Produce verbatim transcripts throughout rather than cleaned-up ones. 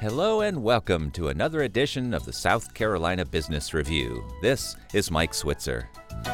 Hello and welcome to another edition of the South Carolina Business Review. This is Mike Switzer.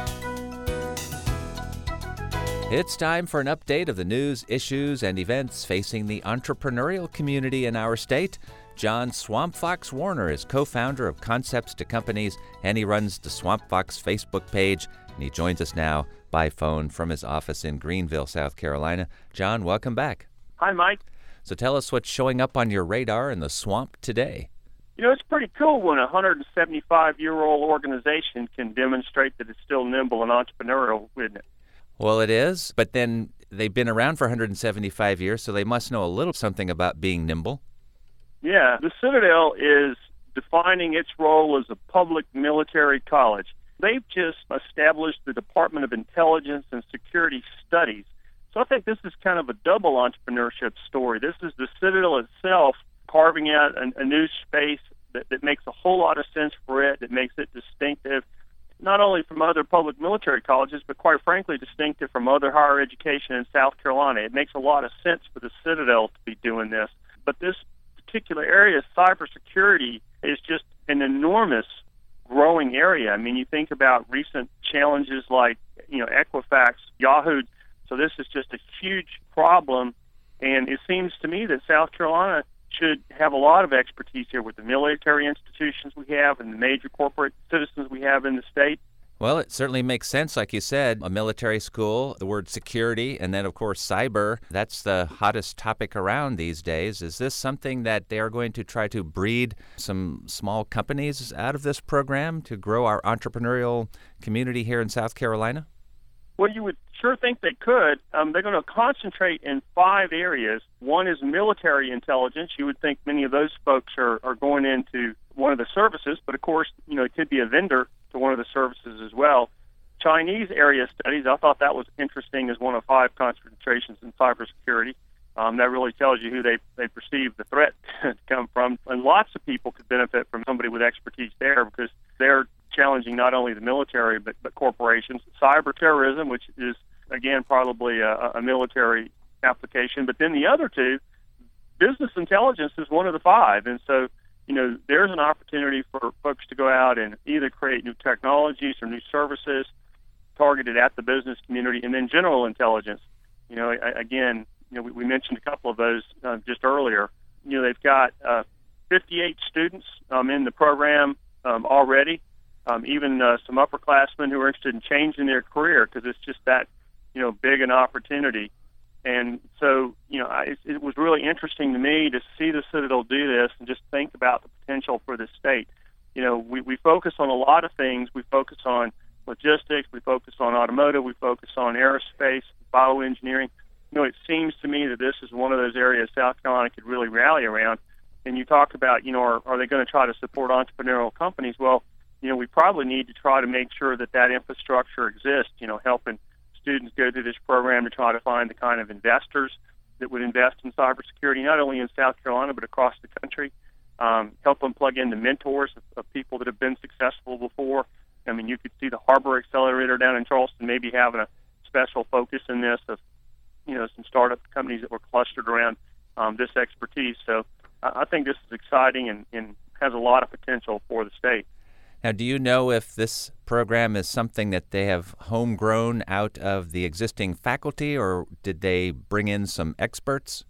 It's time for an update of the news, issues, and events facing the entrepreneurial community in our state. John Swamp Fox Warner is co-founder of Concepts to Companies, and he runs the Swamp Fox Facebook page, and he joins us now by phone from his office in Greenville, South Carolina. John, welcome back. Hi, Mike. So tell us what's showing up on your radar in the swamp today. You know, it's pretty cool when a one hundred seventy-five-year-old organization can demonstrate that it's still nimble and entrepreneurial, isn't it? Well, it is, but then they've been around for one hundred seventy-five years, so they must know a little something about being nimble. Yeah, the Citadel is defining its role as a public military college. They've just established the Department of Intelligence and Security Studies. So I think this is kind of a double entrepreneurship story. This is the Citadel itself carving out a, a new space that, that makes a whole lot of sense for it, that makes it distinctive, not only from other public military colleges, but quite frankly distinctive from other higher education in South Carolina. It makes a lot of sense for the Citadel to be doing this. But this particular area, cybersecurity, is just an enormous growing area. I mean, you think about recent challenges like, you know, Equifax, Yahoo. So this is just a huge problem, and it seems to me that South Carolina should have a lot of expertise here with the military institutions we have and the major corporate citizens we have in the state. Well, it certainly makes sense, like you said, a military school, the word security, and then, of course, cyber. That's the hottest topic around these days. Is this something that they are going to try to breed some small companies out of this program to grow our entrepreneurial community here in South Carolina? Well, you would sure think they could. Um, they're going to concentrate in five areas. One is military intelligence. You would think many of those folks are, are going into one of the services, but of course, you know, it could be a vendor to one of the services as well. Chinese area studies, I thought that was interesting as one of five concentrations in cybersecurity. Um, that really tells you who they, they perceive the threat to come from. And lots of people could benefit from somebody with expertise there because they're challenging not only the military but, but corporations. Cyber terrorism, which is, again, probably a, a military application. But then the other two, business intelligence is one of the five. And so, you know, there's an opportunity for folks to go out and either create new technologies or new services targeted at the business community, and then general intelligence. You know, again, you know, we, we mentioned a couple of those uh, just earlier. You know, they've got uh, fifty-eight students um, in the program um, already. Um, even uh, some upperclassmen who are interested in changing their career because it's just that, you know, big an opportunity. And so, you know, I, it, it was really interesting to me to see the Citadel do this and just think about the potential for the state. You know, we, we focus on a lot of things. We focus on logistics. We focus on automotive. We focus on aerospace, bioengineering. You know, it seems to me that this is one of those areas South Carolina could really rally around. And you talk about, you know, are, are they going to try to support entrepreneurial companies? Well, you know, we probably need to try to make sure that that infrastructure exists, you know, helping students go through this program to try to find the kind of investors that would invest in cybersecurity, not only in South Carolina, but across the country. Um, help them plug in the mentors of, of people that have been successful before. I mean, you could see the Harbor Accelerator down in Charleston maybe having a special focus in this of, you know, some startup companies that were clustered around um, this expertise. So I, I think this is exciting and, and has a lot of potential for the state. Now, do you know if this program is something that they have homegrown out of the existing faculty, or did they bring in some experts?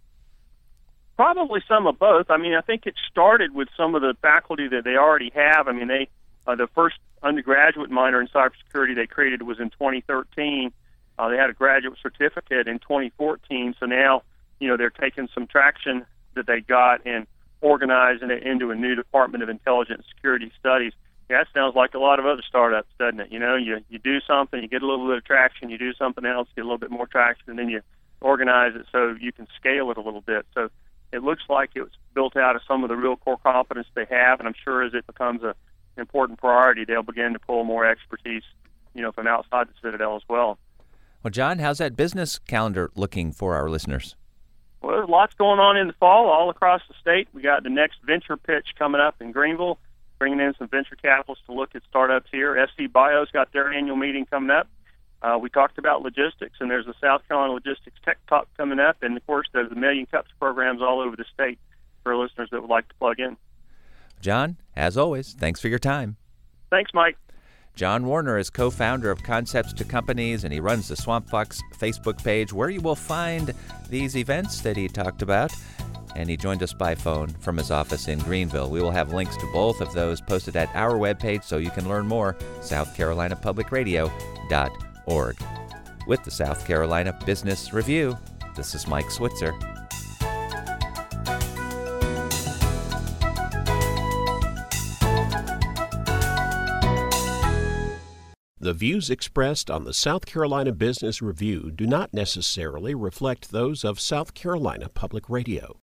Probably some of both. I mean, I think it started with some of the faculty that they already have. I mean, they uh, the first undergraduate minor in cybersecurity they created was in twenty thirteen. Uh, they had a graduate certificate in twenty fourteen. So now, you know, they're taking some traction that they got and organizing it into a new Department of Intelligence and Security Studies. Yeah, that sounds like a lot of other startups, doesn't it? You know, you you do something, you get a little bit of traction, you do something else, get a little bit more traction, and then you organize it so you can scale it a little bit. So it looks like it was built out of some of the real core competence they have, and I'm sure as it becomes a, an important priority, they'll begin to pull more expertise, you know, from outside the Citadel as well. Well, John, how's that business calendar looking for our listeners? Well, there's lots going on in the fall all across the state. We got the next venture pitch coming up in Greenville, bringing in some venture capitalists to look at startups here. S C Bio's got their annual meeting coming up. Uh, we talked about logistics, and there's a South Carolina Logistics Tech Talk coming up, and, of course, there's the Million Cups programs all over the state for listeners that would like to plug in. John, as always, thanks for your time. Thanks, Mike. John Warner is co-founder of Concepts to Companies, and he runs the Swamp Fox Facebook page where you will find these events that he talked about. And he joined us by phone from his office in Greenville. We will have links to both of those posted at our webpage so you can learn more, south carolina public radio dot org. With the South Carolina Business Review, this is Mike Switzer. The views expressed on the South Carolina Business Review do not necessarily reflect those of South Carolina Public Radio.